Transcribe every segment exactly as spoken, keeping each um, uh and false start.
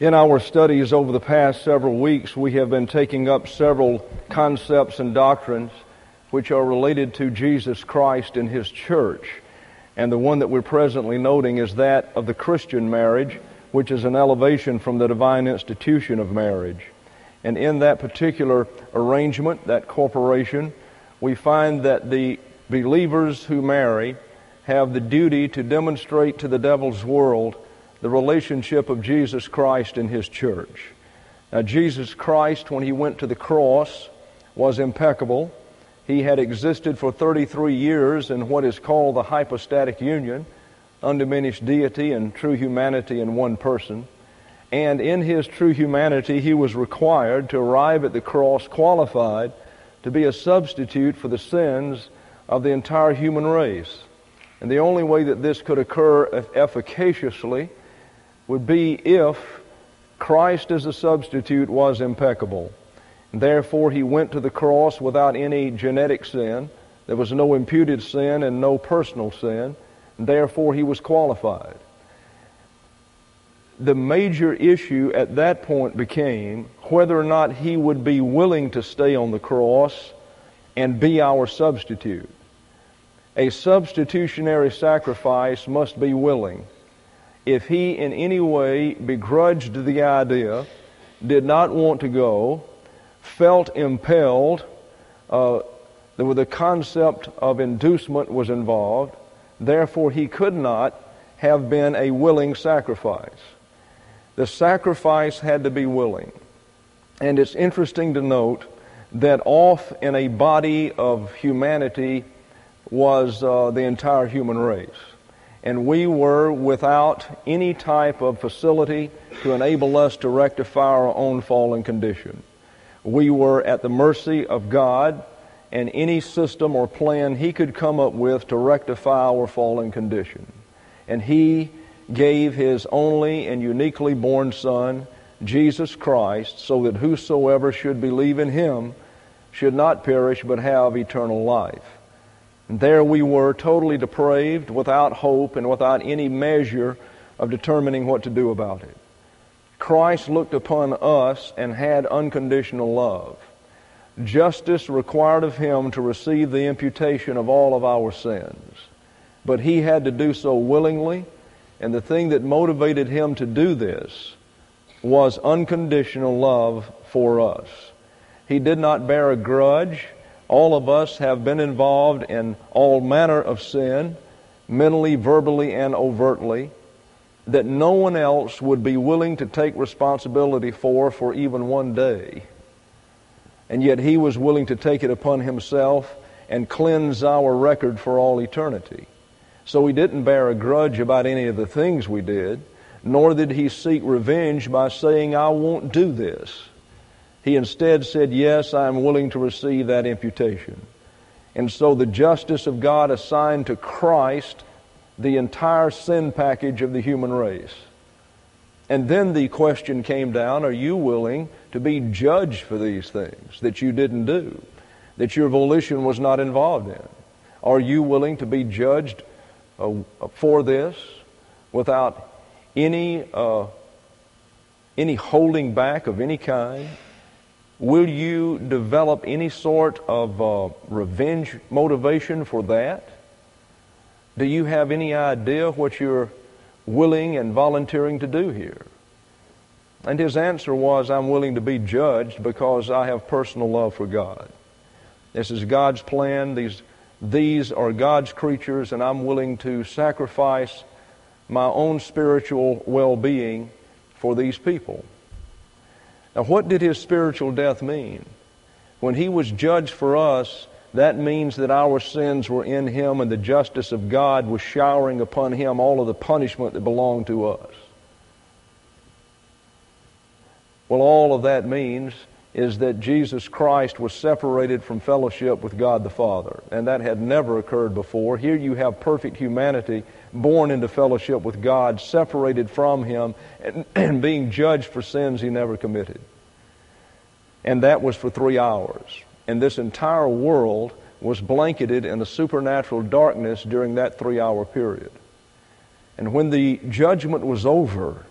In our studies over the past several weeks, we have been taking up several concepts and doctrines which are related to Jesus Christ and His church. And the one that we're presently noting is that of the Christian marriage, which is an elevation from the divine institution of marriage. And in that particular arrangement, that corporation, we find that the believers who marry have the duty to demonstrate to the devil's world the relationship of Jesus Christ and His church. Now, Jesus Christ, when He went to the cross, was impeccable. He had existed for thirty-three years in what is called the hypostatic union, undiminished deity and true humanity in one person. And in His true humanity, He was required to arrive at the cross qualified to be a substitute for the sins of the entire human race. And the only way that this could occur efficaciously would be if Christ as a substitute was impeccable. Therefore, He went to the cross without any genetic sin. There was no imputed sin and no personal sin. Therefore, He was qualified. The major issue at that point became whether or not He would be willing to stay on the cross and be our substitute. A substitutionary sacrifice must be willing. If He in any way begrudged the idea, did not want to go, felt impelled, uh, the concept of inducement was involved, therefore He could not have been a willing sacrifice. The sacrifice had to be willing. And it's interesting to note that off in a body of humanity was uh, the entire human race. And we were without any type of facility to enable us to rectify our own fallen condition. We were at the mercy of God and any system or plan He could come up with to rectify our fallen condition. And He gave His only and uniquely born Son, Jesus Christ, so that whosoever should believe in Him should not perish but have eternal life. And there we were, totally depraved, without hope, and without any measure of determining what to do about it. Christ looked upon us and had unconditional love. Justice required of Him to receive the imputation of all of our sins. But He had to do so willingly, and the thing that motivated Him to do this was unconditional love for us. He did not bear a grudge. All of us have been involved in all manner of sin, mentally, verbally, and overtly, that no one else would be willing to take responsibility for for even one day. And yet He was willing to take it upon Himself and cleanse our record for all eternity. So He didn't bear a grudge about any of the things we did, nor did He seek revenge by saying, I won't do this. He instead said, yes, I am willing to receive that imputation. And so the justice of God assigned to Christ the entire sin package of the human race. And then the question came down, are you willing to be judged for these things that you didn't do, that your volition was not involved in? Are you willing to be judged uh, for this without any, uh, any holding back of any kind? Will you develop any sort of uh, revenge motivation for that? Do you have any idea what you're willing and volunteering to do here? And his answer was, I'm willing to be judged because I have personal love for God. This is God's plan. These, these are God's creatures, and I'm willing to sacrifice my own spiritual well-being for these people. Now, what did His spiritual death mean? When He was judged for us, that means that our sins were in Him and the justice of God was showering upon Him all of the punishment that belonged to us. Well, all of that means is that Jesus Christ was separated from fellowship with God the Father, and that had never occurred before. Here you have perfect humanity born into fellowship with God, separated from Him, and, and being judged for sins He never committed. And that was for three hours. And this entire world was blanketed in a supernatural darkness during that three-hour period. And when the judgment was over,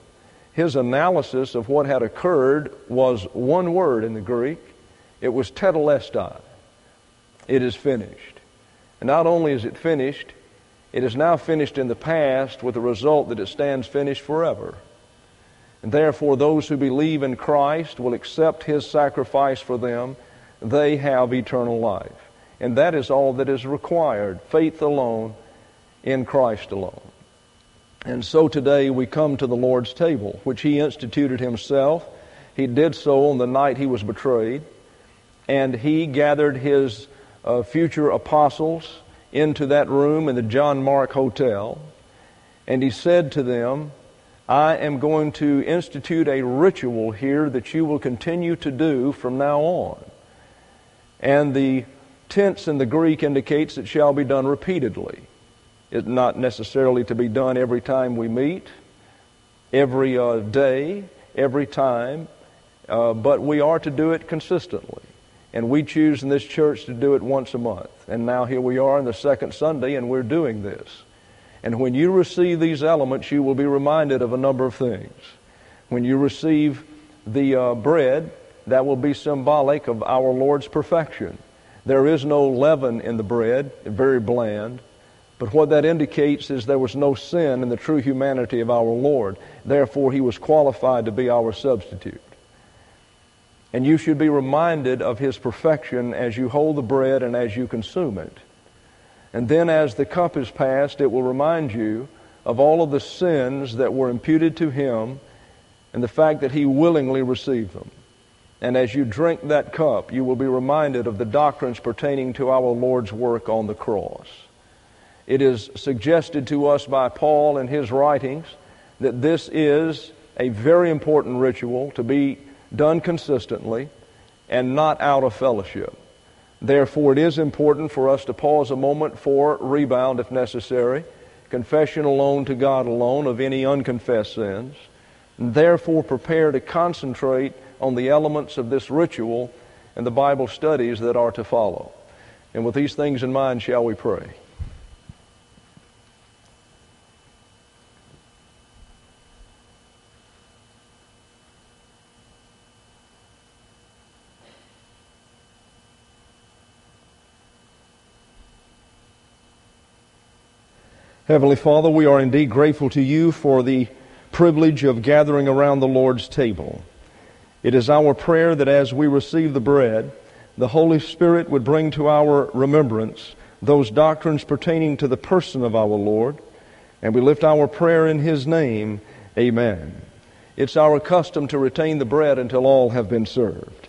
His analysis of what had occurred was one word in the Greek. It was tetelestai. It is finished. And not only is it finished, it is now finished in the past with the result that it stands finished forever. And therefore, those who believe in Christ will accept His sacrifice for them. They have eternal life. And that is all that is required, faith alone in Christ alone. And so today we come to the Lord's table, which He instituted Himself. He did so on the night He was betrayed. And He gathered His uh, future apostles into that room in the John Mark Hotel. And He said to them, I am going to institute a ritual here that you will continue to do from now on. And the tense in the Greek indicates it shall be done repeatedly. It's not necessarily to be done every time we meet, every uh, day, every time, uh, but we are to do it consistently. And we choose in this church to do it once a month. And now here we are on the second Sunday, and we're doing this. And when you receive these elements, you will be reminded of a number of things. When you receive the uh, bread, that will be symbolic of our Lord's perfection. There is no leaven in the bread, very bland. But what that indicates is there was no sin in the true humanity of our Lord. Therefore, He was qualified to be our substitute. And you should be reminded of His perfection as you hold the bread and as you consume it. And then as the cup is passed, it will remind you of all of the sins that were imputed to Him and the fact that He willingly received them. And as you drink that cup, you will be reminded of the doctrines pertaining to our Lord's work on the cross. It is suggested to us by Paul in his writings that this is a very important ritual to be done consistently and not out of fellowship. Therefore, it is important for us to pause a moment for rebound if necessary, confession alone to God alone of any unconfessed sins, and therefore prepare to concentrate on the elements of this ritual and the Bible studies that are to follow. And with these things in mind, shall we pray? Heavenly Father, we are indeed grateful to You for the privilege of gathering around the Lord's table. It is our prayer that as we receive the bread, the Holy Spirit would bring to our remembrance those doctrines pertaining to the person of our Lord, and we lift our prayer in His name. Amen. It's our custom to retain the bread until all have been served.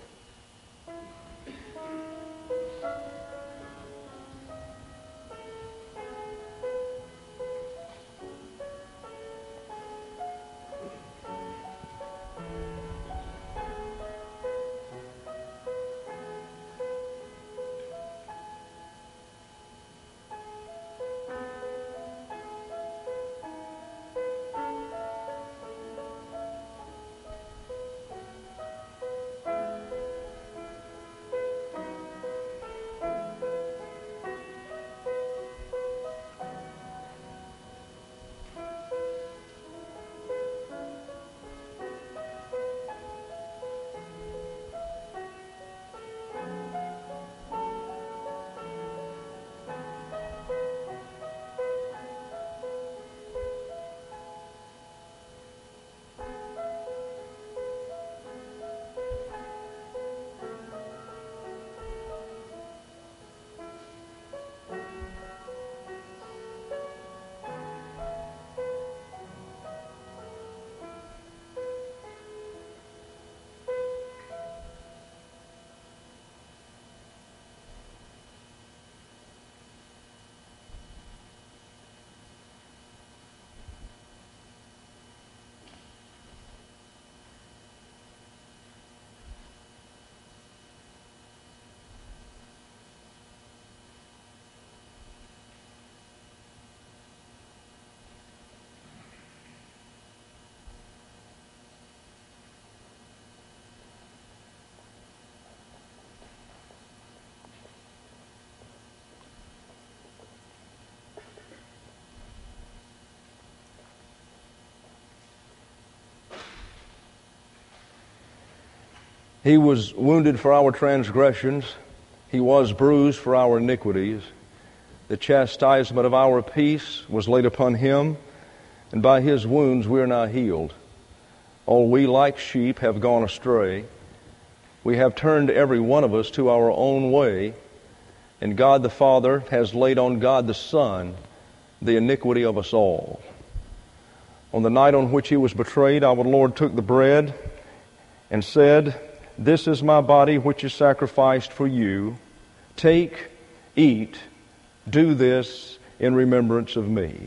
He was wounded for our transgressions. He was bruised for our iniquities. The chastisement of our peace was laid upon him, and by his wounds we are now healed. All we like sheep have gone astray. We have turned every one of us to our own way, and God the Father has laid on God the Son the iniquity of us all. On the night on which he was betrayed, our Lord took the bread and said, "This is my body which is sacrificed for you. Take, eat, do this in remembrance of me."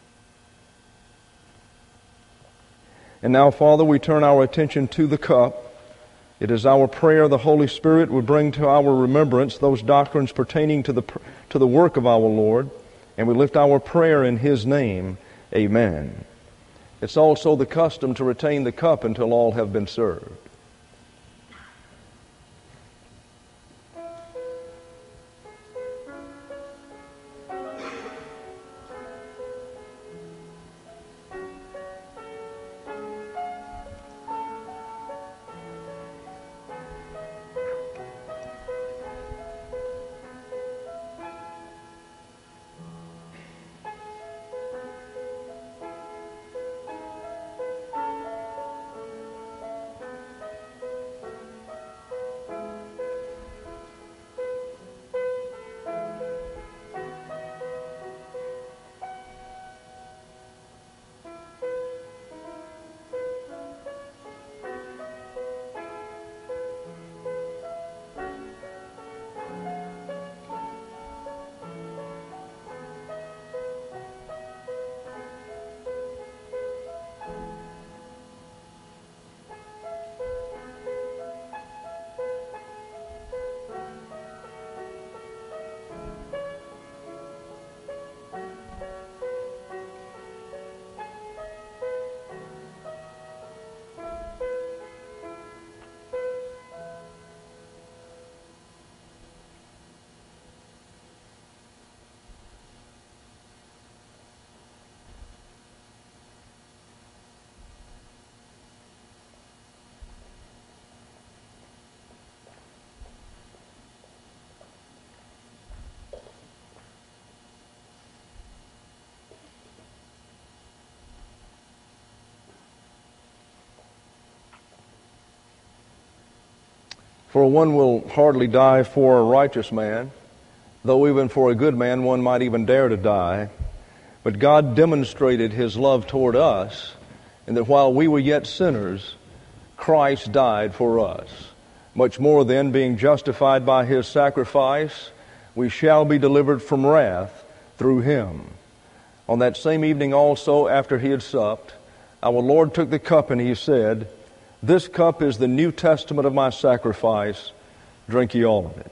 And now, Father, we turn our attention to the cup. It is our prayer the Holy Spirit would bring to our remembrance those doctrines pertaining to the to the work of our Lord, and we lift our prayer in his name. Amen. It's also the custom to retain the cup until all have been served. For one will hardly die for a righteous man, though even for a good man one might even dare to die. But God demonstrated his love toward us, in that while we were yet sinners, Christ died for us. Much more then, being justified by his sacrifice, we shall be delivered from wrath through him. On that same evening also, after he had supped, our Lord took the cup and he said, "This cup is the New Testament of my sacrifice. Drink ye all of it.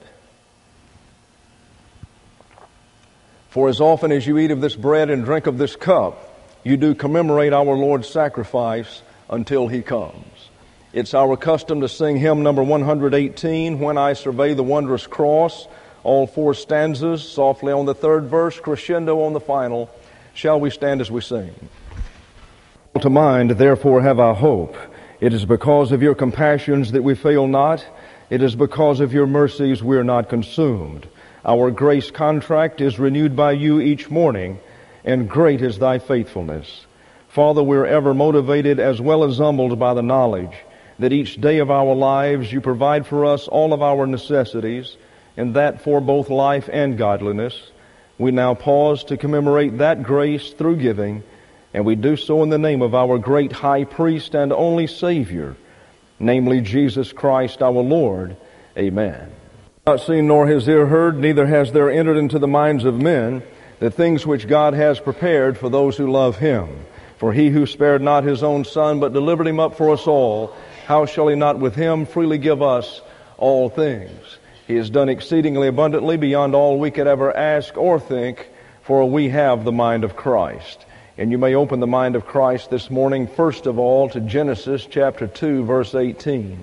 For as often as you eat of this bread and drink of this cup, you do commemorate our Lord's sacrifice until he comes." It's our custom to sing hymn number one hundred eighteen, "When I Survey the Wondrous Cross," all four stanzas, softly on the third verse, crescendo on the final. Shall we stand as we sing? "To mind, therefore have I hope. It is because of your compassions that we fail not. It is because of your mercies we are not consumed. Our grace contract is renewed by you each morning, and great is thy faithfulness. Father, we're ever motivated as well as humbled by the knowledge that each day of our lives you provide for us all of our necessities, and that for both life and godliness. We now pause to commemorate that grace through giving, and we do so in the name of our great high priest and only Savior, namely Jesus Christ our Lord. Amen. Not seen nor has ear heard, neither has there entered into the minds of men the things which God has prepared for those who love him. For he who spared not his own Son, but delivered him up for us all, how shall he not with him freely give us all things? He has done exceedingly abundantly beyond all we could ever ask or think, for we have the mind of Christ. And you may open the mind of Christ this morning, first of all, to Genesis chapter two, verse eighteen.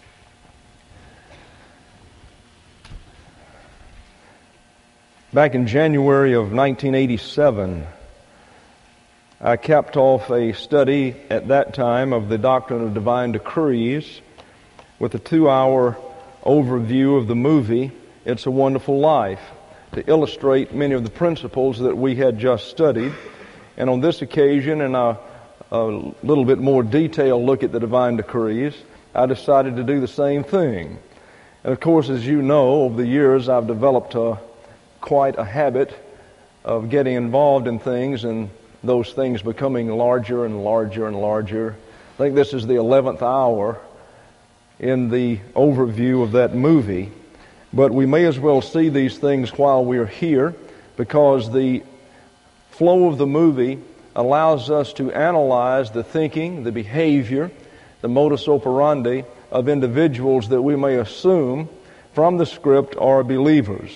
Back in January of nineteen eighty-seven, I capped off a study at that time of the doctrine of divine decrees. with a two-hour overview of the movie, It's a Wonderful Life, to illustrate many of the principles that we had just studied. And on this occasion, in a, a little bit more detailed look at the divine decrees, I decided to do the same thing. And of course, as you know, over the years I've developed a, quite a habit of getting involved in things and those things becoming larger and larger and larger. I think this is the eleventh hour in the overview of that movie. But we may as well see these things while we're here, because the flow of the movie allows us to analyze the thinking, the behavior, the modus operandi of individuals that we may assume from the script are believers.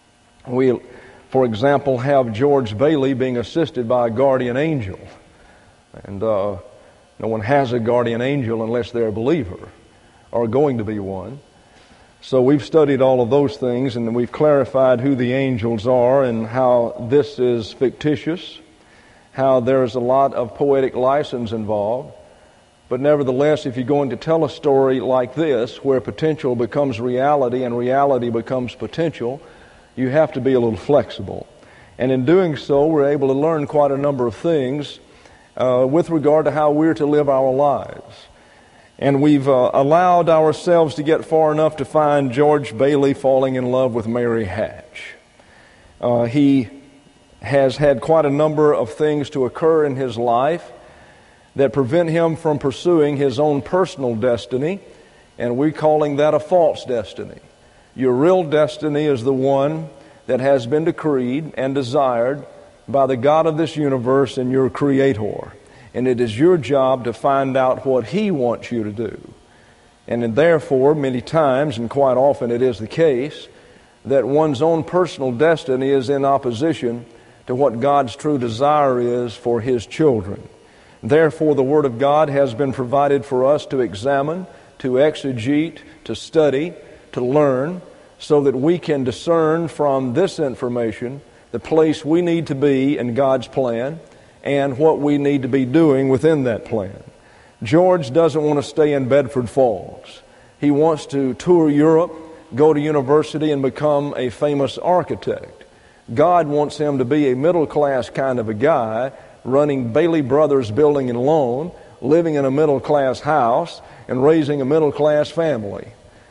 We, for example, have George Bailey being assisted by a guardian angel. And uh, no one has a guardian angel unless they're a believer or going to be one. So we've studied all of those things, and we've clarified who the angels are and how this is fictitious, how there's a lot of poetic license involved. But nevertheless, if you're going to tell a story like this, where potential becomes reality and reality becomes potential, you have to be a little flexible. And in doing so, we're able to learn quite a number of things uh, with regard to how we're to live our lives. And we've uh, allowed ourselves to get far enough to find George Bailey falling in love with Mary Hatch. Uh, he has had quite a number of things to occur in his life that prevent him from pursuing his own personal destiny, and we're calling that a false destiny. Your real destiny is the one that has been decreed and desired by the God of this universe and your Creator. And it is your job to find out what He wants you to do. And therefore, many times, and quite often it is the case, that one's own personal destiny is in opposition to what God's true desire is for His children. Therefore, the Word of God has been provided for us to examine, to exegete, to study, to learn, so that we can discern from this information the place we need to be in God's plan and what we need to be doing within that plan. George doesn't want to stay in Bedford Falls. He wants to tour Europe, go to university, and become a famous architect. God wants him to be a middle-class kind of a guy, running Bailey Brothers Building and Loan, living in a middle-class house, and raising a middle-class family.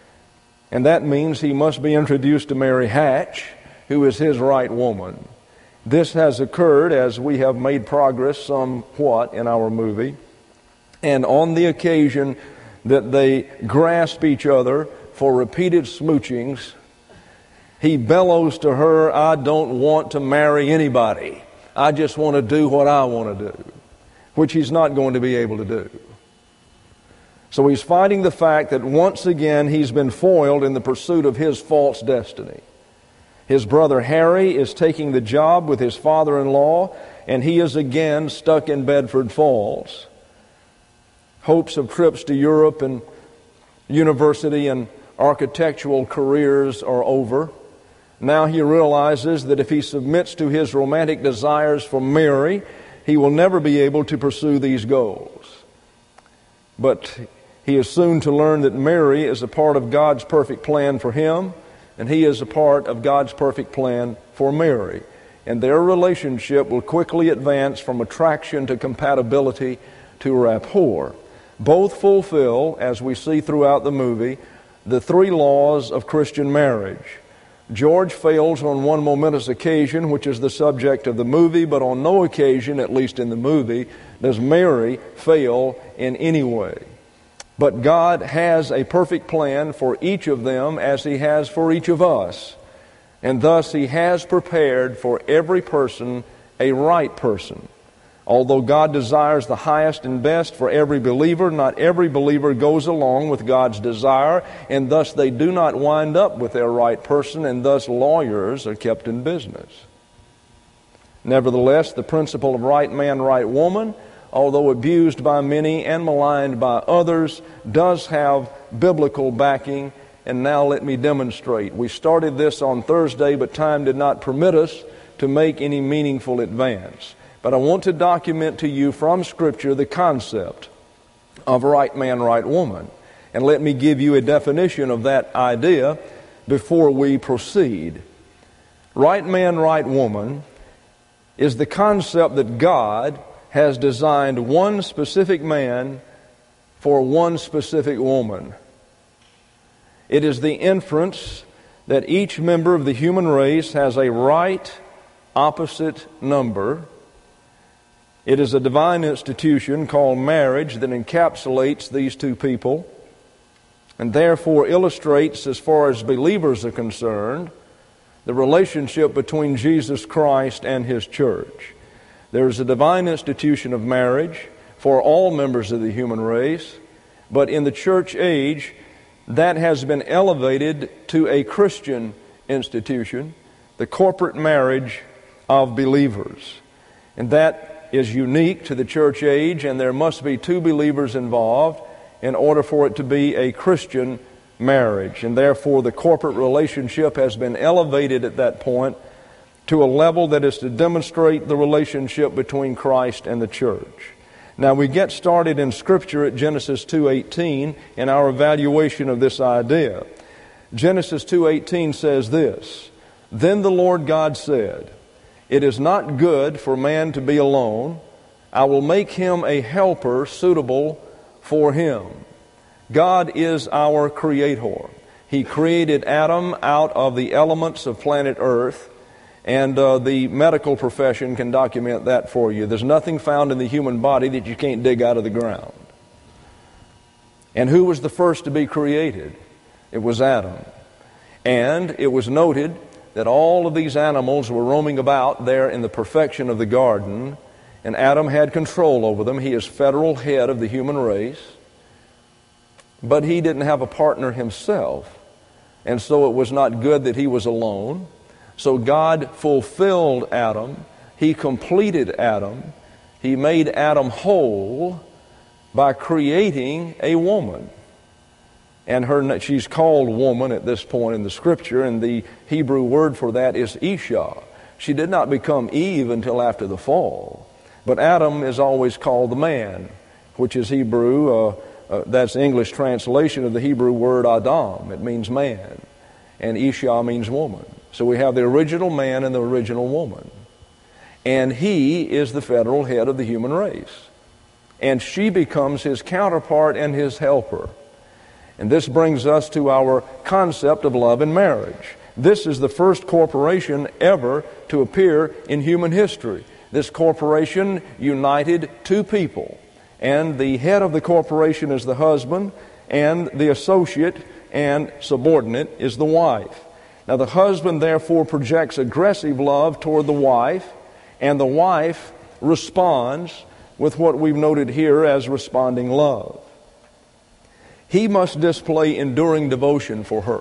And that means he must be introduced to Mary Hatch, who is his right woman. This has occurred as we have made progress somewhat in our movie. And on the occasion that they grasp each other for repeated smoochings, he bellows to her, "I don't want to marry anybody. I just want to do what I want to do," which he's not going to be able to do. So he's fighting the fact that once again he's been foiled in the pursuit of his false destiny. His brother Harry is taking the job with his father-in-law, and he is again stuck in Bedford Falls. Hopes of trips to Europe and university and architectural careers are over. Now he realizes that if he submits to his romantic desires for Mary, he will never be able to pursue these goals. But he is soon to learn that Mary is a part of God's perfect plan for him, and he is a part of God's perfect plan for Mary. And their relationship will quickly advance from attraction to compatibility to rapport. Both fulfill, as we see throughout the movie, the three laws of Christian marriage. George fails on one momentous occasion, which is the subject of the movie, but on no occasion, at least in the movie, does Mary fail in any way. But God has a perfect plan for each of them as He has for each of us. And thus He has prepared for every person a right person. Although God desires the highest and best for every believer, not every believer goes along with God's desire, and thus they do not wind up with their right person, and thus lawyers are kept in business. Nevertheless, the principle of right man, right woman, although abused by many and maligned by others, does have biblical backing. And now let me demonstrate. We started this on Thursday, but time did not permit us to make any meaningful advance. But I want to document to you from Scripture the concept of right man, right woman. And let me give you a definition of that idea before we proceed. Right man, right woman is the concept that God has designed one specific man for one specific woman. It is the inference that each member of the human race has a right opposite number. It is a divine institution called marriage that encapsulates these two people and therefore illustrates, as far as believers are concerned, the relationship between Jesus Christ and His church. There is a divine institution of marriage for all members of the human race, but in the church age, that has been elevated to a Christian institution, the corporate marriage of believers. And that is unique to the church age, and there must be two believers involved in order for it to be a Christian marriage. And therefore, the corporate relationship has been elevated at that point to a level that is to demonstrate the relationship between Christ and the church. Now, we get started in Scripture at Genesis two eighteen in our evaluation of this idea. Genesis two eighteen says this, "Then the Lord God said, 'It is not good for man to be alone. I will make him a helper suitable for him.'" God is our Creator. He created Adam out of the elements of planet Earth, and uh, the medical profession can document that for you. There's nothing found in the human body that you can't dig out of the ground. And who was the first to be created? It was Adam. And it was noted that all of these animals were roaming about there in the perfection of the garden, and Adam had control over them. He is federal head of the human race. But he didn't have a partner himself, and so it was not good that he was alone. So God fulfilled Adam. He completed Adam. He made Adam whole by creating a woman. And her, she's called woman at this point in the Scripture, and the Hebrew word for that is Isha. She did not become Eve until after the fall. But Adam is always called the man, which is Hebrew, uh, Uh, that's the English translation of the Hebrew word Adam. It means man. And Isha means woman. So we have the original man and the original woman. And he is the federal head of the human race. And she becomes his counterpart and his helper. And this brings us to our concept of love and marriage. This is the first corporation ever to appear in human history. This corporation united two people. And the head of the corporation is the husband, and the associate and subordinate is the wife. Now the husband therefore projects aggressive love toward the wife, and the wife responds with what we've noted here as responding love. He must display enduring devotion for her.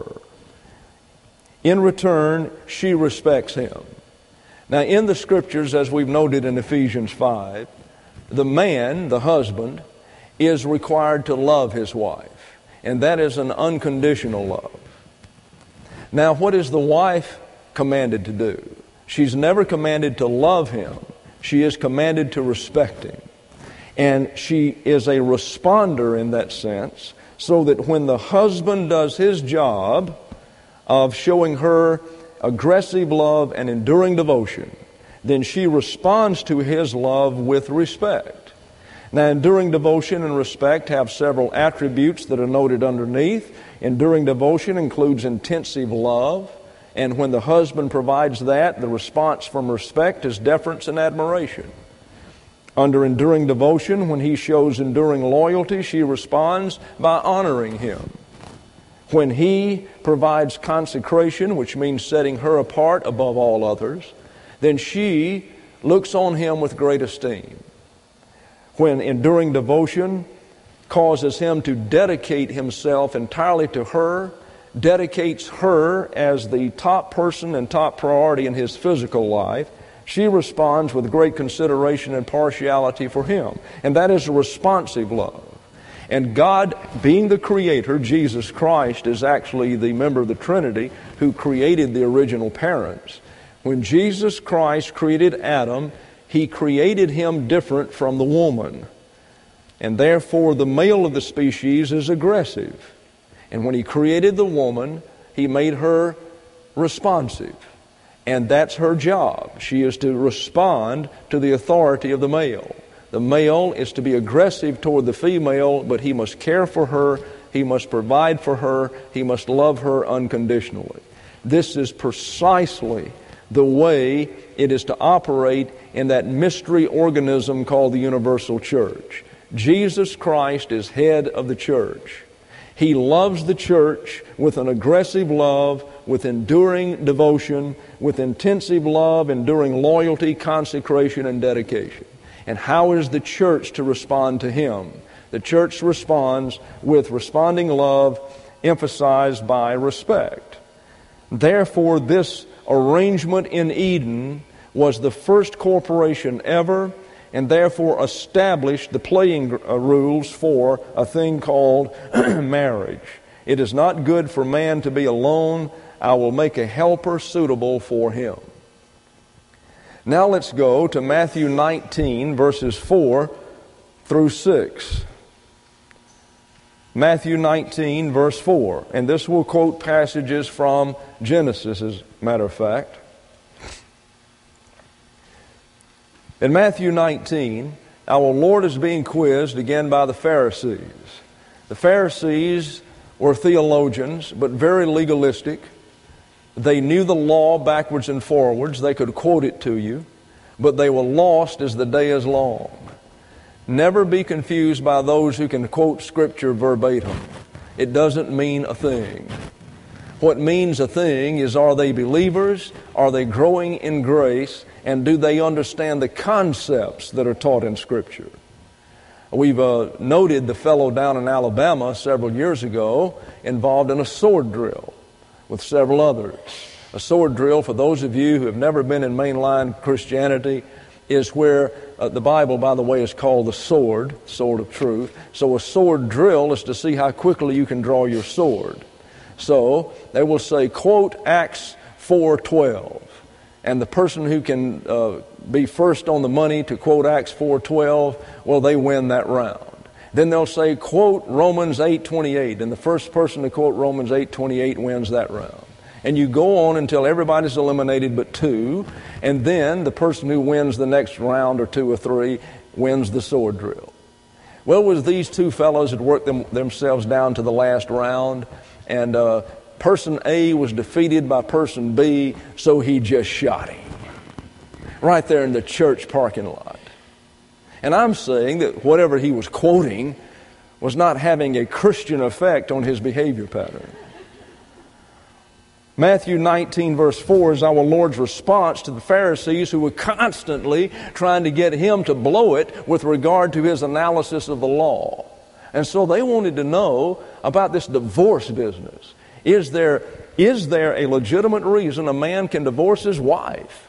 In return, she respects him. Now in the Scriptures, as we've noted in Ephesians five, the man, the husband, is required to love his wife, and that is an unconditional love. Now, what is the wife commanded to do? She's never commanded to love him. She is commanded to respect him. And she is a responder in that sense, so that when the husband does his job of showing her aggressive love and enduring devotion, then she responds to his love with respect. Now, enduring devotion and respect have several attributes that are noted underneath. Enduring devotion includes intensive love, and when the husband provides that, the response from respect is deference and admiration. Under enduring devotion, when he shows enduring loyalty, she responds by honoring him. When he provides consecration, which means setting her apart above all others, then she looks on him with great esteem. When enduring devotion causes him to dedicate himself entirely to her, dedicates her as the top person and top priority in his physical life, she responds with great consideration and partiality for him. And that is a responsive love. And God, being the Creator, Jesus Christ is actually the member of the Trinity who created the original parents. When Jesus Christ created Adam, He created him different from the woman. And therefore, the male of the species is aggressive. And when he created the woman, he made her responsive. And that's her job. She is to respond to the authority of the male. The male is to be aggressive toward the female, but he must care for her, he must provide for her, he must love her unconditionally. This is precisely the way it is to operate in that mystery organism called the universal church. Jesus Christ is head of the church. He loves the church with an aggressive love, with enduring devotion, with intensive love, enduring loyalty, consecration, and dedication. And how is the church to respond to Him? The church responds with responding love emphasized by respect. Therefore, this arrangement in Eden was the first corporation ever, and therefore established the playing rules for a thing called marriage. It is not good for man to be alone. I will make a helper suitable for him. Now let's go to Matthew nineteen, verses four through six. Matthew nineteen, verse four. And this will quote passages from Genesis, as a matter of fact. In Matthew nineteen, our Lord is being quizzed again by the Pharisees. The Pharisees were theologians, but very legalistic. They knew the law backwards and forwards. They could quote it to you, but they were lost as the day is long. Never be confused by those who can quote Scripture verbatim. It doesn't mean a thing. What means a thing is, are they believers? Are they growing in grace? And do they understand the concepts that are taught in Scripture? We've uh, noted the fellow down in Alabama several years ago involved in a sword drill with several others. A sword drill, for those of you who have never been in mainline Christianity, is where uh, the Bible, by the way, is called the sword, sword of truth. So a sword drill is to see how quickly you can draw your sword. So they will say, quote Acts four twelve. And the person who can uh, be first on the money to quote Acts four twelve, well, they win that round. Then they'll say, quote Romans eight twenty-eight. And the first person to quote Romans eight twenty-eight wins that round. And you go on until everybody's eliminated but two. And then the person who wins the next round or two or three wins the sword drill. Well, it was these two fellows that worked them, themselves down to the last round. And uh, person A was defeated by person B, so he just shot him. Right there in the church parking lot. And I'm saying that whatever he was quoting was not having a Christian effect on his behavior pattern. Matthew nineteen, verse four is our Lord's response to the Pharisees who were constantly trying to get Him to blow it with regard to His analysis of the law. And so they wanted to know about this divorce business. Is there, is there a legitimate reason a man can divorce his wife?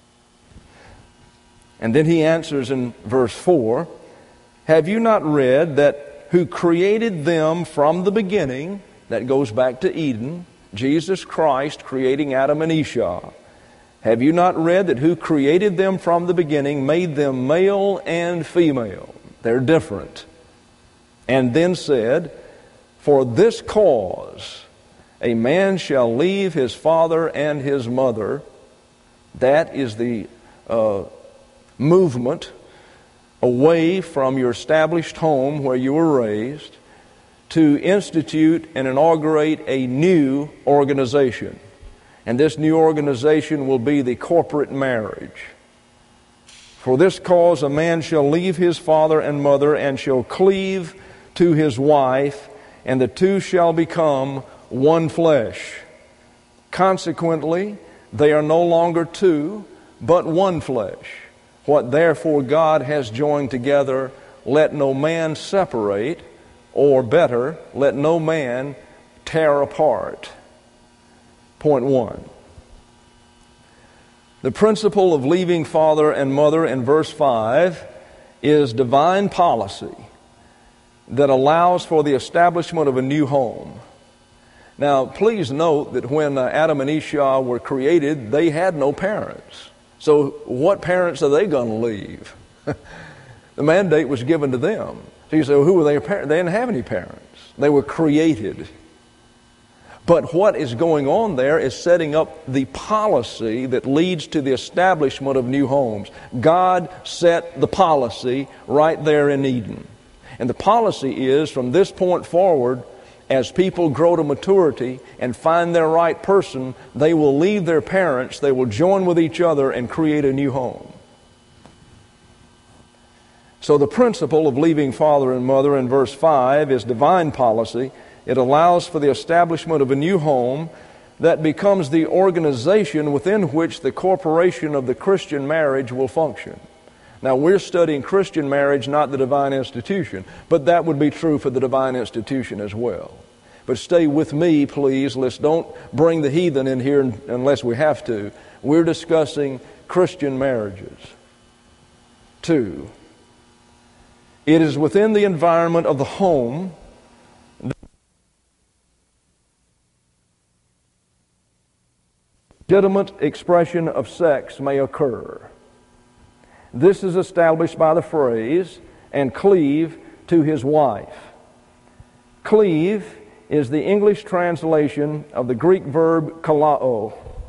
And then he answers in verse four, have you not read that who created them from the beginning, that goes back to Eden, Jesus Christ creating Adam and Esau. Have you not read that who created them from the beginning made them male and female? They're different. And then said, for this cause a man shall leave his father and his mother. That is the uh, movement away from your established home where you were raised, to institute and inaugurate a new organization. And this new organization will be the corporate marriage. For this cause a man shall leave his father and mother and shall cleave to his wife, and the two shall become one flesh. Consequently, they are no longer two, but one flesh. What therefore God has joined together, let no man separate. Or better, let no man tear apart. Point one. The principle of leaving father and mother in verse five is divine policy that allows for the establishment of a new home. Now, please note that when Adam and Esau were created, they had no parents. So what parents are they going to leave? The mandate was given to them. So you say, well, who were their parents? They didn't have any parents. They were created. But what is going on there is setting up the policy that leads to the establishment of new homes. God set the policy right there in Eden. And the policy is, from this point forward, as people grow to maturity and find their right person, they will leave their parents, they will join with each other and create a new home. So the principle of leaving father and mother in verse five is divine policy. It allows for the establishment of a new home that becomes the organization within which the corporation of the Christian marriage will function. Now, we're studying Christian marriage, not the divine institution, but that would be true for the divine institution as well. But stay with me, please. Let's don't bring the heathen in here unless we have to. We're discussing Christian marriages. Two, it is within the environment of the home that legitimate expression of sex may occur. This is established by the phrase, and cleave to his wife. Cleave is the English translation of the Greek verb kalao.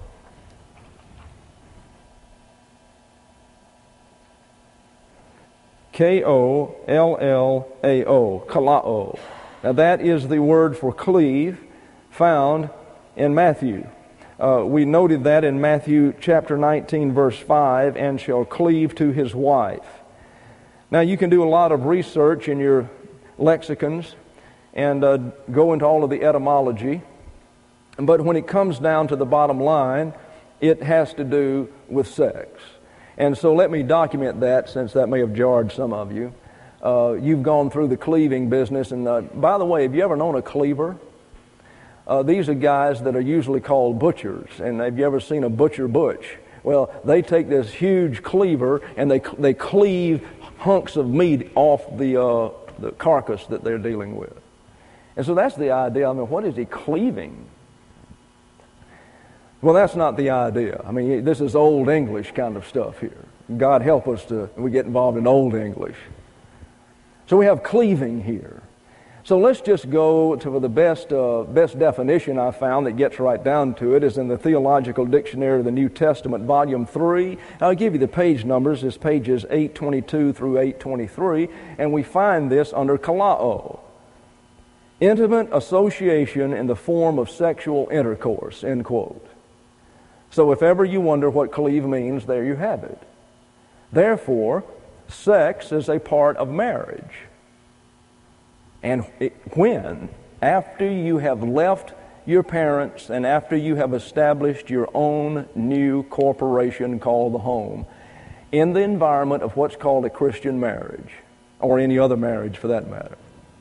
K O L L A O, kalao. Now that is the word for cleave found in Matthew. Uh, we noted that in Matthew chapter nineteen, verse five, and shall cleave to his wife. Now you can do a lot of research in your lexicons and uh, go into all of the etymology, but when it comes down to the bottom line, it has to do with sex. And so let me document that, since that may have jarred some of you. Uh, you've gone through the cleaving business, and uh, by the way, have you ever known a cleaver? Uh, these are guys that are usually called butchers. And have you ever seen a butcher butch? Well, they take this huge cleaver and they they cleave hunks of meat off the uh, the carcass that they're dealing with. And so that's the idea. I mean, what is he cleaving? Well, that's not the idea. I mean, this is Old English kind of stuff here. God help us to we get involved in Old English. So we have cleaving here. So let's just go to the best uh, best definition I found that gets right down to it is in the Theological Dictionary of the New Testament, Volume three. I'll give you the page numbers. It's pages eight twenty-two through eight twenty-three, and we find this under kalao. Intimate association in the form of sexual intercourse, end quote. So if ever you wonder what cleave means, there you have it. Therefore, sex is a part of marriage. And it, when, after you have left your parents and after you have established your own new corporation called the home, in the environment of what's called a Christian marriage, or any other marriage for that matter.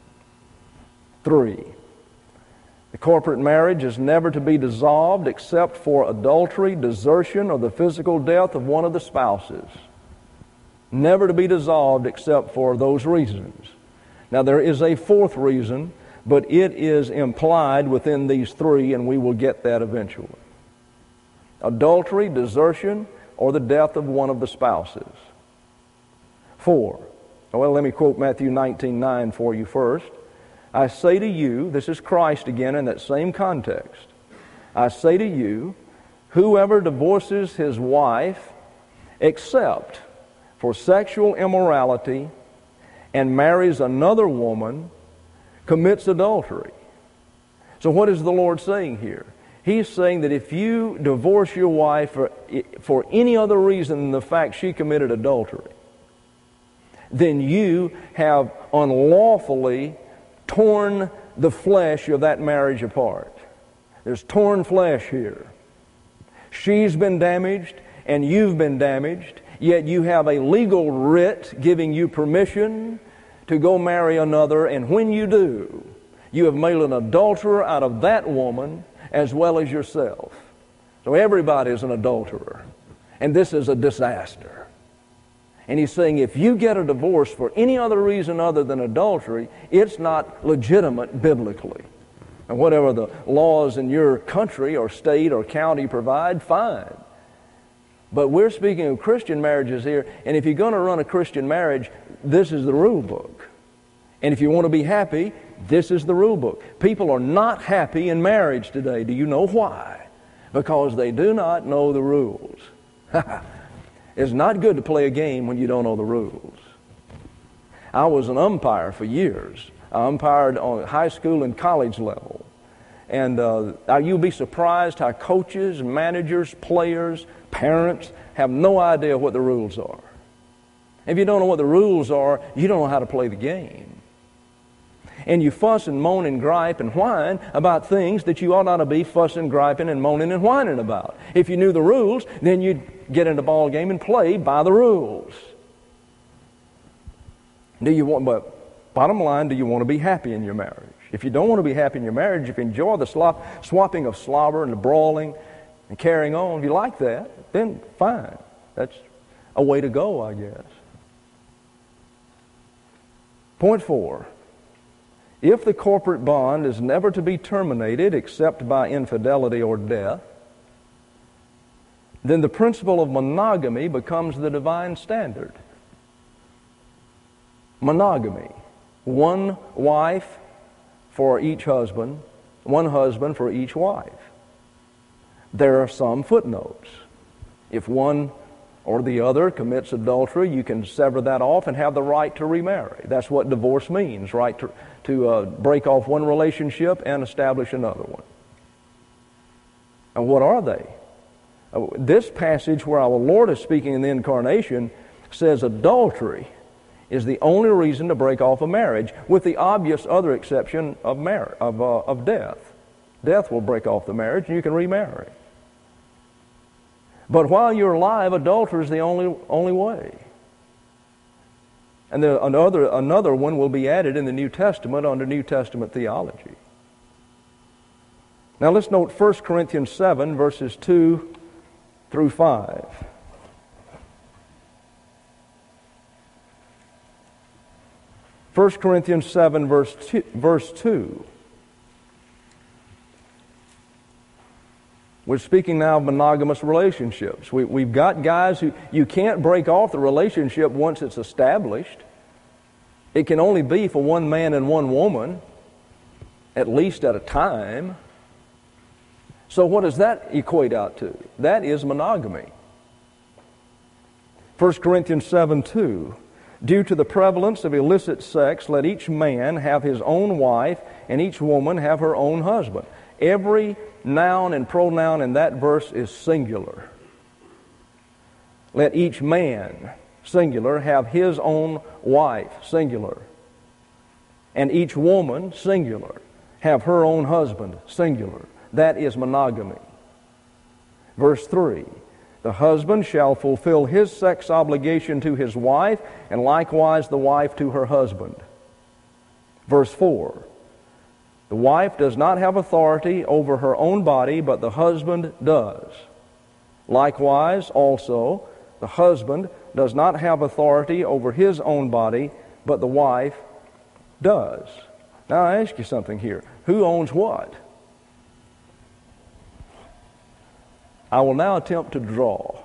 Three, the corporate marriage is never to be dissolved except for adultery, desertion, or the physical death of one of the spouses. Never to be dissolved except for those reasons. Now, there is a fourth reason, but it is implied within these three, and we will get that eventually. Adultery, desertion, or the death of one of the spouses. Four. Well, let me quote Matthew nineteen nine for you first. I say to you, this is Christ again in that same context. I say to you, whoever divorces his wife except for sexual immorality and marries another woman, commits adultery. So what is the Lord saying here? He's saying that if you divorce your wife for, for any other reason than the fact she committed adultery, then you have unlawfully torn the flesh of that marriage apart. There's torn flesh here. She's been damaged and you've been damaged, yet you have a legal writ giving you permission to go marry another, and when you do, you have made an adulterer out of that woman as well as yourself. So everybody is an adulterer, and this is a disaster. And he's saying if you get a divorce for any other reason other than adultery, it's not legitimate biblically. And whatever the laws in your country or state or county provide, fine. But we're speaking of Christian marriages here, and if you're going to run a Christian marriage, this is the rule book. And if you want to be happy, this is the rule book. People are not happy in marriage today. Do you know why? Because they do not know the rules. It's not good to play a game when you don't know the rules. I was an umpire for years. I umpired on high school and college level. And uh, you'll be surprised how coaches, managers, players, parents have no idea what the rules are. If you don't know what the rules are, you don't know how to play the game. And you fuss and moan and gripe and whine about things that you ought not to be fussing, griping, and moaning and whining about. If you knew the rules, then you'd get in the ball game and play by the rules. Do you want, but bottom line, do you want to be happy in your marriage? If you don't want to be happy in your marriage, if you enjoy the slop, swapping of slobber and the brawling and carrying on, if you like that, then fine. That's a way to go, I guess. Point four. If the corporate bond is never to be terminated except by infidelity or death, then the principle of monogamy becomes the divine standard. Monogamy. One wife for each husband, one husband for each wife. There are some footnotes. If one or the other commits adultery, you can sever that off and have the right to remarry. That's what divorce means, right to to uh, break off one relationship and establish another one. And what are they? Uh, this passage where our Lord is speaking in the incarnation says adultery is the only reason to break off a marriage, with the obvious other exception of mar- of, uh, of death. Death will break off the marriage and you can remarry. But while you're alive, adultery is the only only way. And there, another, another one will be added in the New Testament under New Testament theology. Now let's note First Corinthians seven, verses two through five. First Corinthians seven, verse two. Verse two. We're speaking now of monogamous relationships. We, we've got guys who, you can't break off the relationship once it's established. It can only be for one man and one woman, at least at a time. So what does that equate out to? That is monogamy. First Corinthians seven two. Due to the prevalence of illicit sex, let each man have his own wife, and each woman have her own husband. Every noun and pronoun in that verse is singular. Let each man, singular, have his own wife, singular. And each woman, singular, have her own husband, singular. That is monogamy. Verse three. The husband shall fulfill his sex obligation to his wife, and likewise the wife to her husband. Verse four. The wife does not have authority over her own body, but the husband does. Likewise, also, the husband does not have authority over his own body, but the wife does. Now I ask you something here. Who owns what? I will now attempt to draw.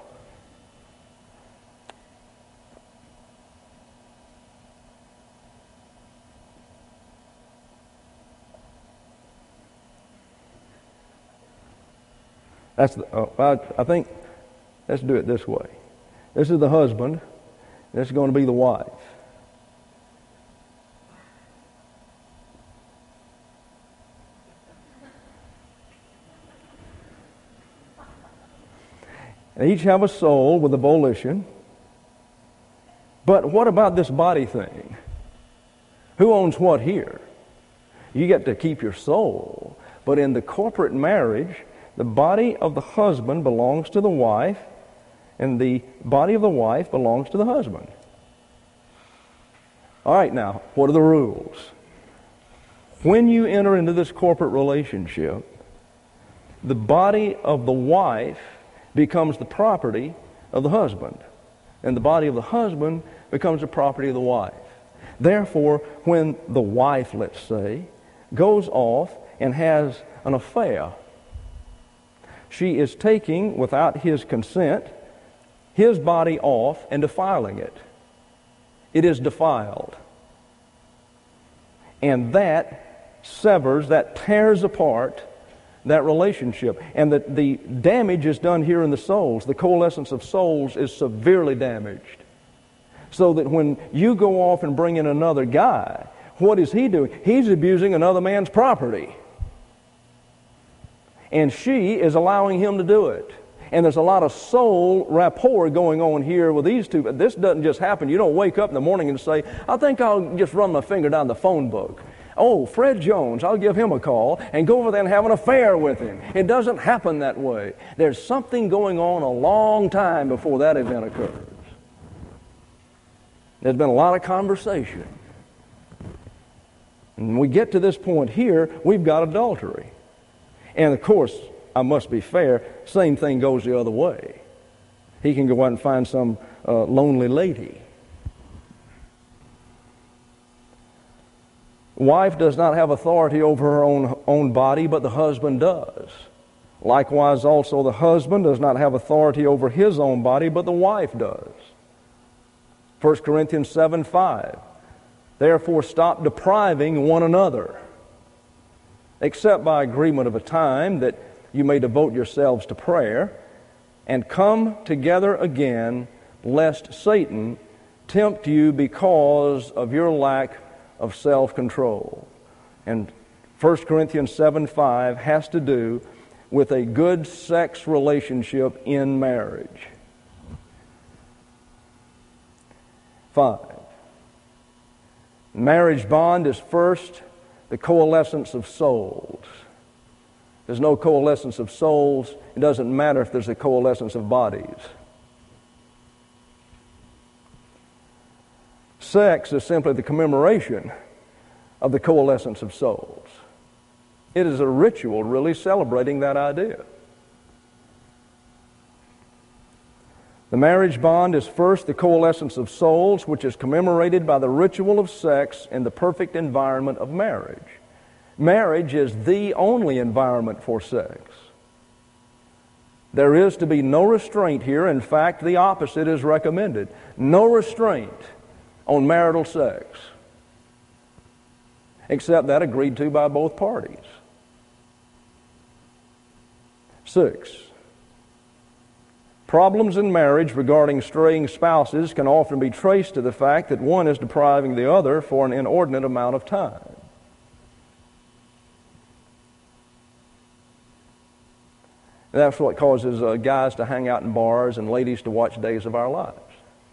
That's the, oh, I, I think, let's do it this way. This is the husband. This is going to be the wife. They each have a soul with a volition. But what about this body thing? Who owns what here? You get to keep your soul. But in the corporate marriage, the body of the husband belongs to the wife, and the body of the wife belongs to the husband. All right, now, what are the rules? When you enter into this corporate relationship, the body of the wife becomes the property of the husband, and the body of the husband becomes the property of the wife. Therefore, when the wife, let's say, goes off and has an affair, she is taking, without his consent, his body off and defiling it. It is defiled. And that severs, that tears apart that relationship. And the, the damage is done here in the souls. The coalescence of souls is severely damaged. So that when you go off and bring in another guy, what is he doing? He's abusing another man's property. And she is allowing him to do it. And there's a lot of soul rapport going on here with these two. But this doesn't just happen. You don't wake up in the morning and say, I think I'll just run my finger down the phone book. Oh, Fred Jones, I'll give him a call and go over there and have an affair with him. It doesn't happen that way. There's something going on a long time before that event occurs. There's been a lot of conversation. And when we get to this point here, we've got adultery. And of course, I must be fair, same thing goes the other way. He can go out and find some uh, lonely lady. Wife does not have authority over her own, own body, but the husband does. Likewise, also, the husband does not have authority over his own body, but the wife does. First Corinthians seven five. Therefore, stop depriving one another, except by agreement of a time that you may devote yourselves to prayer, and come together again, lest Satan tempt you because of your lack of self-control. And First Corinthians seven five has to do with a good sex relationship in marriage. Five. Marriage bond is first the coalescence of souls. There's no coalescence of souls. It doesn't matter if there's a coalescence of bodies. Sex is simply the commemoration of the coalescence of souls. It is a ritual really celebrating that idea. The marriage bond is first the coalescence of souls, which is commemorated by the ritual of sex in the perfect environment of marriage. Marriage is the only environment for sex. There is to be no restraint here. In fact, the opposite is recommended. No restraint on marital sex, except that agreed to by both parties. Six. Problems in marriage regarding straying spouses can often be traced to the fact that one is depriving the other for an inordinate amount of time. That's what causes uh, guys to hang out in bars and ladies to watch Days of Our Lives.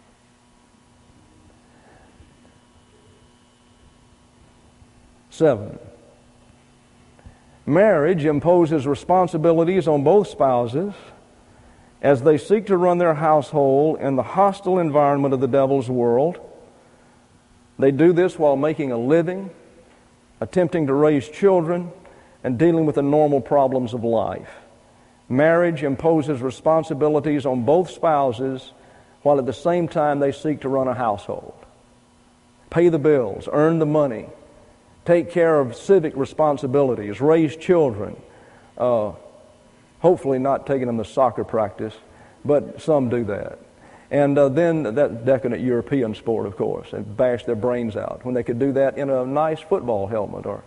Seven. Marriage imposes responsibilities on both spouses as they seek to run their household in the hostile environment of the devil's world. They do this while making a living, attempting to raise children, and dealing with the normal problems of life. Marriage imposes responsibilities on both spouses while at the same time they seek to run a household. Pay the bills, earn the money, take care of civic responsibilities, raise children, uh, hopefully not taking them to soccer practice, but some do that. And uh, then that decadent European sport, of course, and bash their brains out when they could do that in a nice football helmet. Or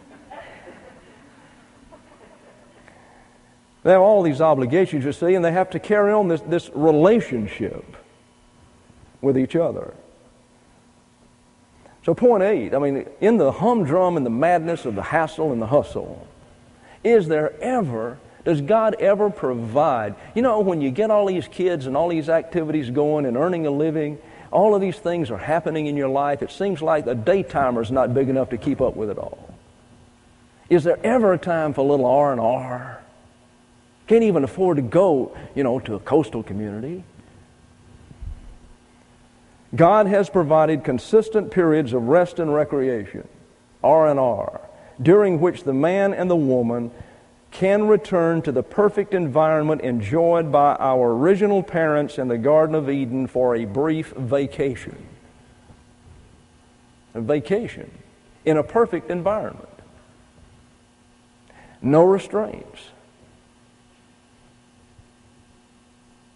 they have all these obligations, you see, and they have to carry on this, this relationship with each other. So point eight, I mean, in the humdrum and the madness of the hassle and the hustle, is there ever, does God ever provide? You know, when you get all these kids and all these activities going and earning a living, all of these things are happening in your life, it seems like the day timer is not big enough to keep up with it all. Is there ever a time for a little R and R? Can't even afford to go, you know, to a coastal community. God has provided consistent periods of rest and recreation, R and R, during which the man and the woman can return to the perfect environment enjoyed by our original parents in the Garden of Eden for a brief vacation. A vacation in a perfect environment. No restraints.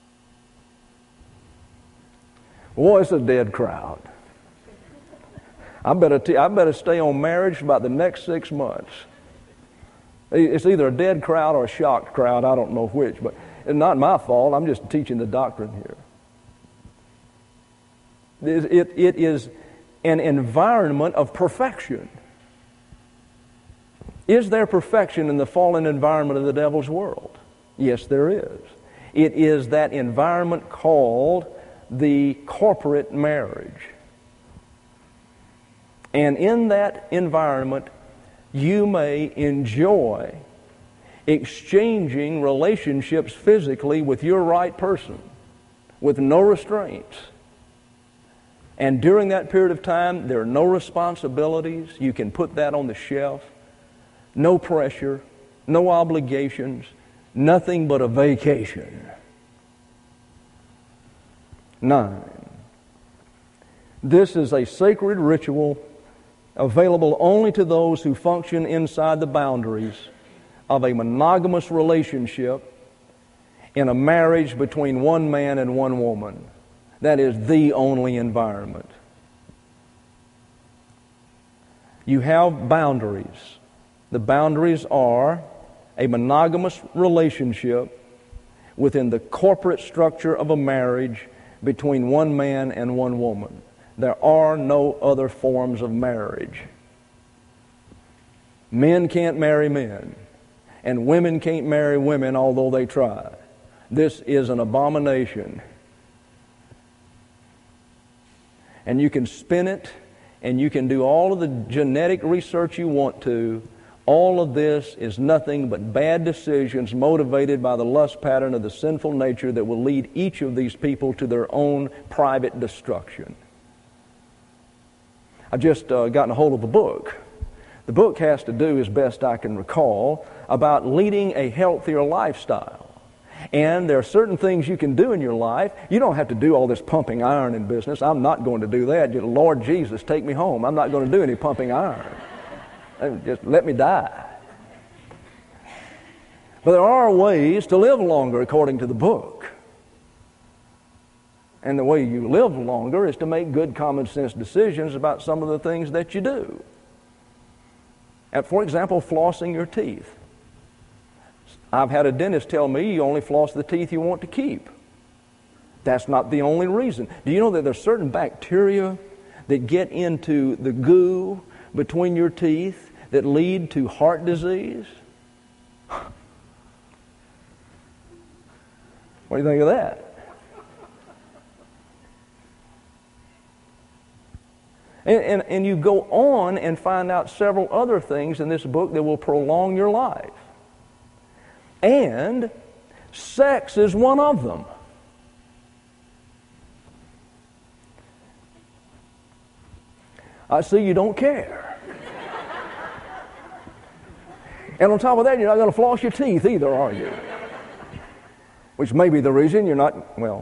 Well, it's a dead crowd. I better, t- I better stay on marriage for about the next six months. It's either a dead crowd or a shocked crowd. I don't know which, but it's not my fault. I'm just teaching the doctrine here. It, it, it is an environment of perfection. Is there perfection in the fallen environment of the devil's world? Yes, there is. It is that environment called the corporate marriage. And in that environment, you may enjoy exchanging relationships physically with your right person, with no restraints. And during that period of time, there are no responsibilities. You can put that on the shelf. No pressure, no obligations, nothing but a vacation. Nine. This is a sacred ritual available only to those who function inside the boundaries of a monogamous relationship in a marriage between one man and one woman. That is the only environment. You have boundaries. The boundaries are a monogamous relationship within the corporate structure of a marriage between one man and one woman. There are no other forms of marriage. Men can't marry men, and women can't marry women, although they try. This is an abomination. And you can spin it, and you can do all of the genetic research you want to. All of this is nothing but bad decisions motivated by the lust pattern of the sinful nature that will lead each of these people to their own private destruction. I've just uh, gotten a hold of a book. The book has to do, as best I can recall, about leading a healthier lifestyle. And there are certain things you can do in your life. You don't have to do all this pumping iron in business. I'm not going to do that. Just, Lord Jesus, take me home. I'm not going to do any pumping iron. Just let me die. But there are ways to live longer according to the book. And the way you live longer is to make good common sense decisions about some of the things that you do. And for example, flossing your teeth. I've had a dentist tell me you only floss the teeth you want to keep. That's not the only reason. Do you know that there's certain bacteria that get into the goo between your teeth that lead to heart disease? What do you think of that? And, and, and you go on and find out several other things in this book that will prolong your life. And sex is one of them. I see you don't care. And on top of that, you're not going to floss your teeth either, are you? Which may be the reason you're not, well.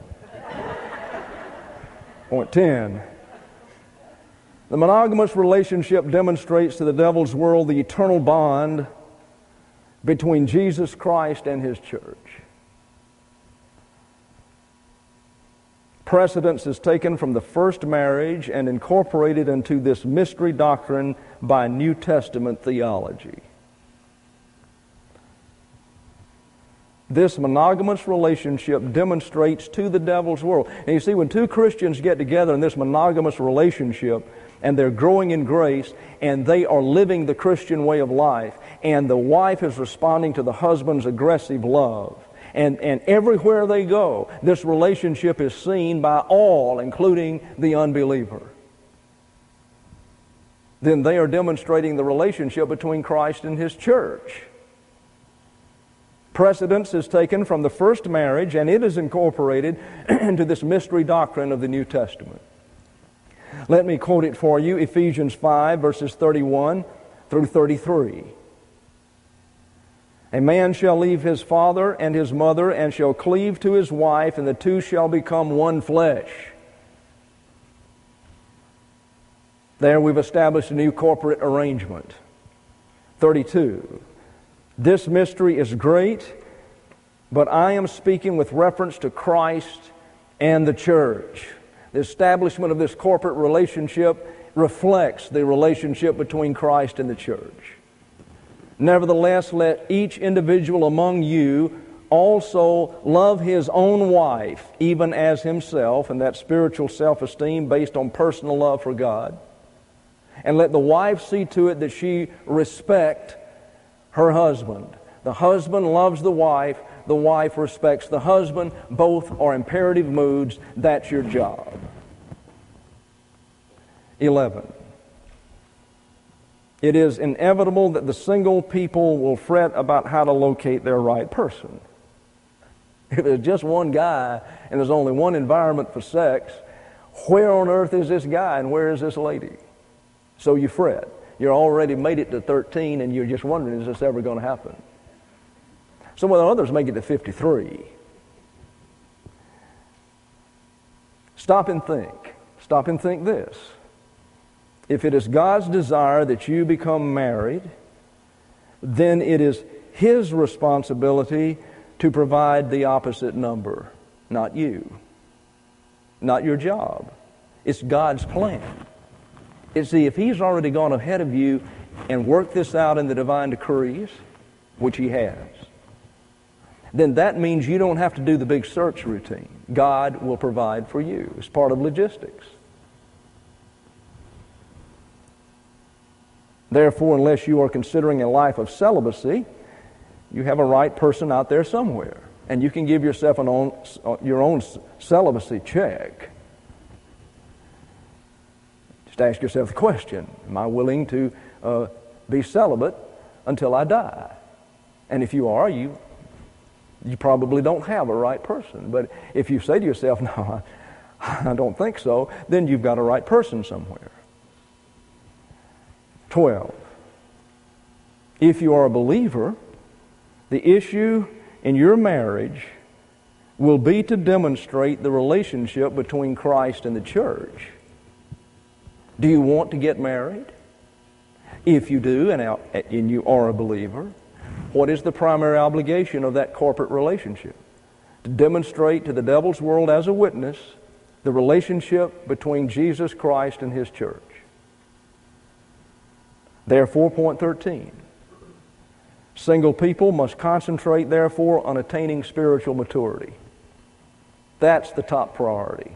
Point ten. The monogamous relationship demonstrates to the devil's world the eternal bond between Jesus Christ and His church. Precedence is taken from the first marriage and incorporated into this mystery doctrine by New Testament theology. This monogamous relationship demonstrates to the devil's world. And you see, when two Christians get together in this monogamous relationship, and they're growing in grace, and they are living the Christian way of life, and the wife is responding to the husband's aggressive love, and, and everywhere they go, this relationship is seen by all, including the unbeliever. Then they are demonstrating the relationship between Christ and His church. Precedence is taken from the first marriage, and it is incorporated into this mystery doctrine of the New Testament. Let me quote it for you, Ephesians five, verses thirty-one through thirty-three. A man shall leave his father and his mother, and shall cleave to his wife, and the two shall become one flesh. There we've established a new corporate arrangement. thirty-two. This mystery is great, but I am speaking with reference to Christ and the church. The establishment of this corporate relationship reflects the relationship between Christ and the church. Nevertheless, let each individual among you also love his own wife, even as himself, and that spiritual self-esteem based on personal love for God. And let the wife see to it that she respect her husband. The husband loves the wife, the wife respects the husband. Both are imperative moods. That's your job. eleven. It is inevitable that the single people will fret about how to locate their right person. If there's just one guy and there's only one environment for sex, where on earth is this guy and where is this lady? So you fret. You're already made it to thirteen and you're just wondering, is this ever going to happen? Some of the others make it to fifty-three. Stop and think. Stop and think this. If it is God's desire that you become married, then it is His responsibility to provide the opposite number, not you. Not your job. It's God's plan. You see, if He's already gone ahead of you and worked this out in the divine decrees, which He has, then that means you don't have to do the big search routine. God will provide for you. It's part of logistics. Therefore, unless you are considering a life of celibacy, you have a right person out there somewhere. And you can give yourself an own, your own celibacy check. Just ask yourself the question, am I willing to uh, be celibate until I die? And if you are, you you probably don't have a right person. But if you say to yourself, no, I, I don't think so, then you've got a right person somewhere. twelve. If you are a believer, the issue in your marriage will be to demonstrate the relationship between Christ and the church. Do you want to get married? If you do, and you are a believer, what is the primary obligation of that corporate relationship? To demonstrate to the devil's world as a witness the relationship between Jesus Christ and His church. Therefore, point thirteen. Single people must concentrate, therefore, on attaining spiritual maturity. That's the top priority.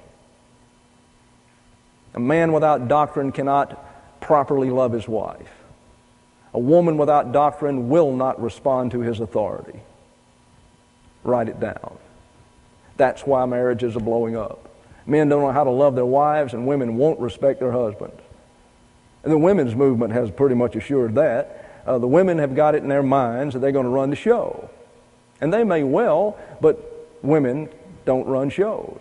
A man without doctrine cannot properly love his wife. A woman without doctrine will not respond to his authority. Write it down. That's why marriages are blowing up. Men don't know how to love their wives, and women won't respect their husbands. And the women's movement has pretty much assured that. Uh, the women have got it in their minds that they're going to run the show. And they may well, but women don't run shows.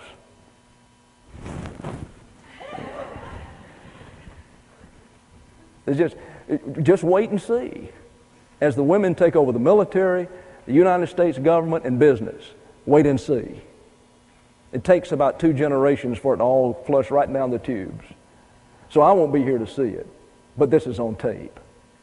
It's just, just wait and see. As the women take over the military, the United States government, and business, wait and see. It takes about two generations for it to all flush right down the tubes. So I won't be here to see it, but this is on tape.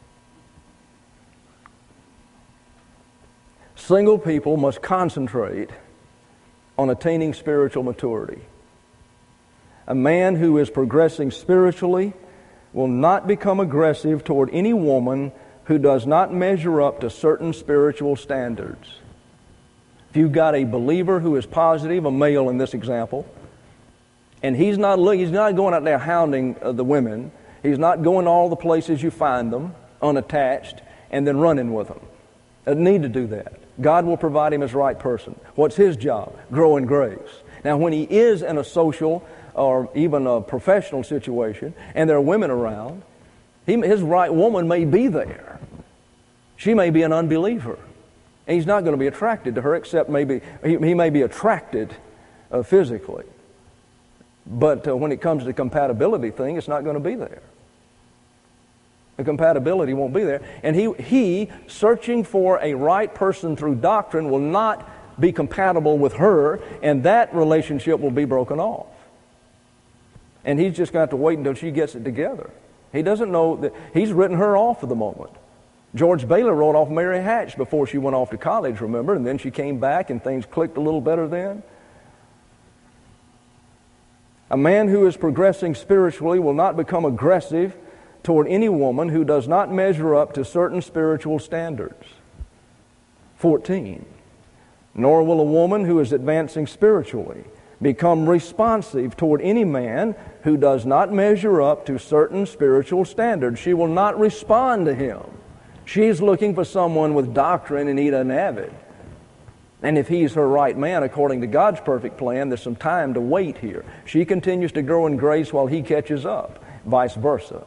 Single people must concentrate on attaining spiritual maturity. A man who is progressing spiritually will not become aggressive toward any woman who does not measure up to certain spiritual standards. If you've got a believer who is positive, a male in this example, and he's not look, he's not going out there hounding uh, the women, he's not going to all the places you find them, unattached, and then running with them. Doesn't need to do that. God will provide him his right person. What's his job? Grow in grace. Now, when he is in a social or even a professional situation, and there are women around, he, his right woman may be there. She may be an unbeliever. And he's not going to be attracted to her, except maybe he, he may be attracted uh, physically. But uh, when it comes to the compatibility thing, it's not going to be there. The compatibility won't be there. And he, he, searching for a right person through doctrine, will not be compatible with her, and that relationship will be broken off. And he's just got to wait until she gets it together. He doesn't know that he's written her off for the moment. George Baylor wrote off Mary Hatch before she went off to college, remember? And then she came back and things clicked a little better then. A man who is progressing spiritually will not become aggressive toward any woman who does not measure up to certain spiritual standards. fourteen. Nor will a woman who is advancing spiritually become responsive toward any man who does not measure up to certain spiritual standards. She will not respond to him. She's looking for someone with doctrine, and he doesn't have it. And if he's her right man, according to God's perfect plan, there's some time to wait here. She continues to grow in grace while he catches up, vice versa.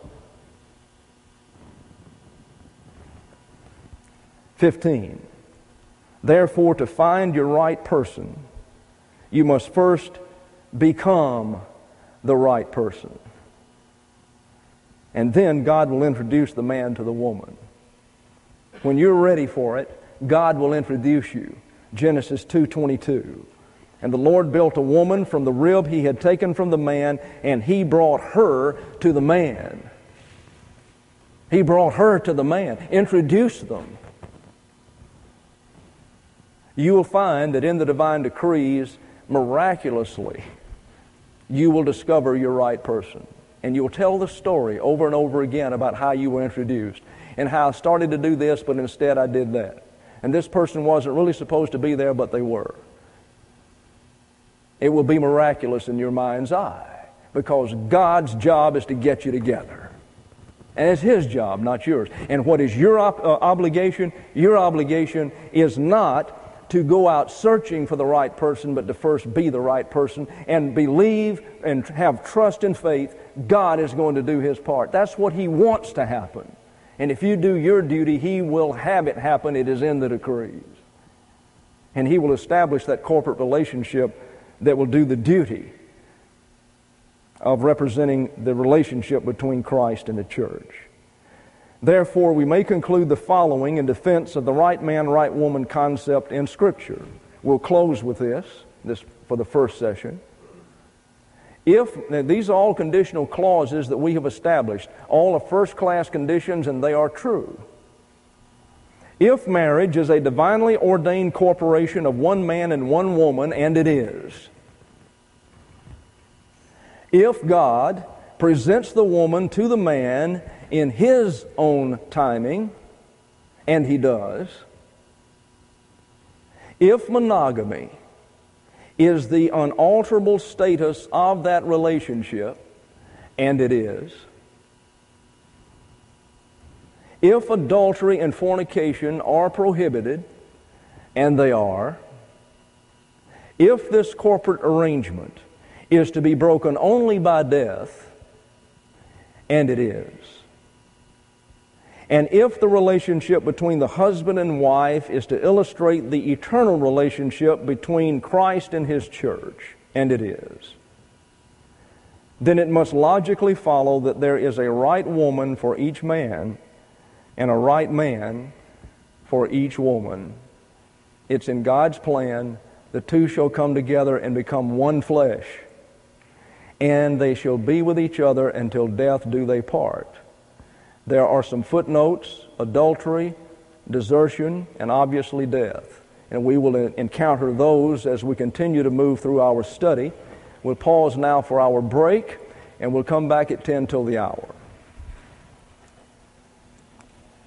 fifteen. Therefore, to find your right person, you must first become the right person. And then God will introduce the man to the woman. When you're ready for it, God will introduce you. Genesis two twenty-two. And the Lord built a woman from the rib he had taken from the man, and he brought her to the man. He brought her to the man. Introduced them. You will find that in the divine decrees, miraculously, you will discover your right person. And you'll tell the story over and over again about how you were introduced and how I started to do this, but instead I did that. And this person wasn't really supposed to be there, but they were. It will be miraculous in your mind's eye, because God's job is to get you together. And it's His job, not yours. And what is your op- uh, obligation? Your obligation is not to go out searching for the right person, but to first be the right person and believe and have trust and faith God is going to do His part. That's what He wants to happen. And if you do your duty, He will have it happen. It is in the decrees. And He will establish that corporate relationship that will do the duty of representing the relationship between Christ and the church. Therefore, we may conclude the following in defense of the right man, right woman concept in Scripture. We'll close with this, this for the first session. If, now these are all conditional clauses that we have established, all are first-class conditions, and they are true. If marriage is a divinely ordained corporation of one man and one woman, and it is. If God presents the woman to the man in His own timing, and He does. If monogamy is the unalterable status of that relationship, and it is. If adultery and fornication are prohibited, and they are. If this corporate arrangement is to be broken only by death, and it is. And if the relationship between the husband and wife is to illustrate the eternal relationship between Christ and His church, and it is, then it must logically follow that there is a right woman for each man and a right man for each woman. It's in God's plan. The two shall come together and become one flesh, and they shall be with each other until death do they part. There are some footnotes: adultery, desertion, and obviously death. And we will encounter those as we continue to move through our study. We'll pause now for our break, and we'll come back at ten till the hour.